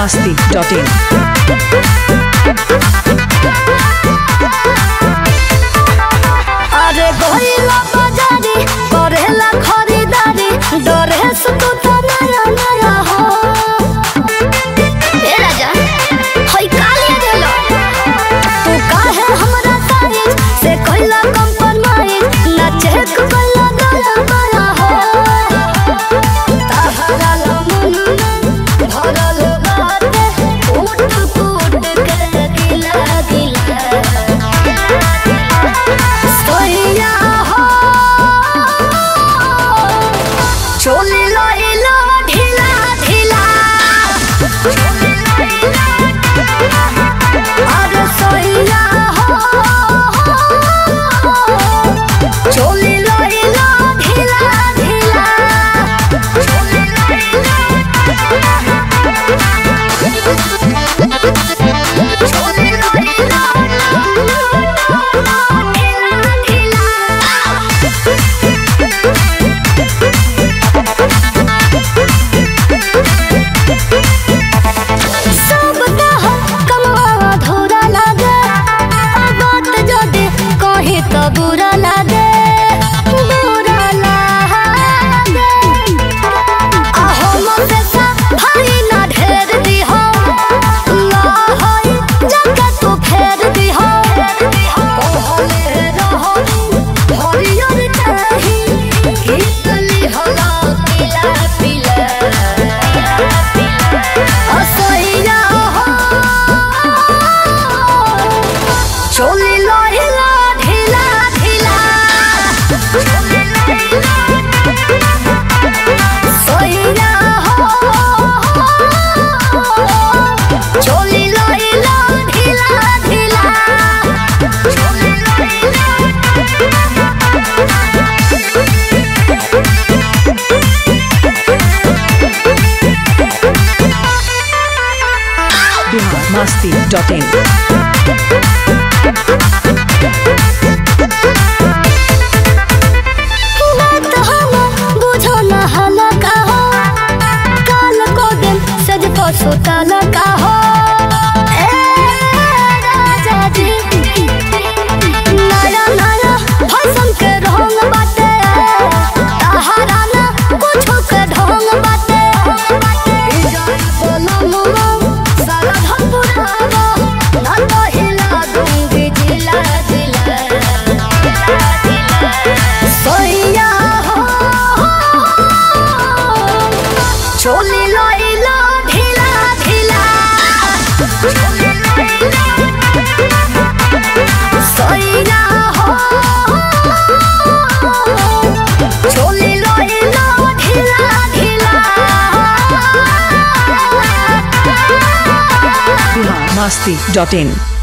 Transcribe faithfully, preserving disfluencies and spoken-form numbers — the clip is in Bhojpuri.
masti dot in. अरे गोइला बाजारी करेला खरीदारी डरे से तू तो नया नया हो ए राजा होई काले देलो तू काहे हमरा साइज से कोइला कंप्रोमाइज ना चेक कोइला गया गया हो ताहरा लमन भरल बाटे उठ उठ के गिला गिला चोली लइला ढीला ढीला अरे सोइया हो चोली लइला ढीला ढीला चोली लइला चोली लइला बुरा लागे बुरा लागे आहो मोसे सा भाई ना ढेर दी हो ना होई जाके तू फेर दी हो कहले रहो हरियर चाही कितली होला पिला पिला असैया हो चोली लइला सोइया हो चोली लइला ढीला ढीला चोली लइला masti dot in. सोताला का हो ए राजा जी नया नया फैशन के रंग बाटे ताहरा ना कुछ के ढंग बाटे बोलो सारा धपुरावा ना तो हिला दूंगी जिला जिला सोइया हो चोली लइला सोइया हो चोली लइला ढीला ढीला masti dot in.